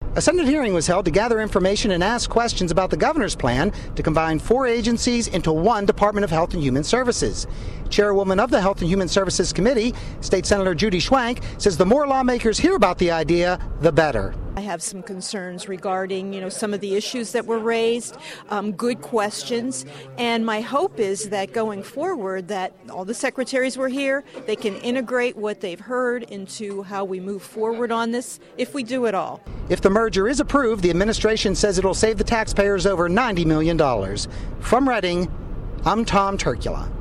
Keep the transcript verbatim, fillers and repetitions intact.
A Senate hearing was held to gather information and ask questions about the governor's plan to combine four agencies into one Department of Health and Human Services. Chairwoman of the Health and Human Services Committee, State Senator Judy Schwank, says the more lawmakers hear about the idea, the better. I have some concerns regarding, you know, some of the issues that were raised, um, good questions, and my hope is that going forward that all the secretaries were here, they can integrate what they've heard into how we move forward on this, if we do it all. If the merger is approved, the administration says it'll save the taxpayers over ninety million dollars. From Reading, I'm Tom Turkula.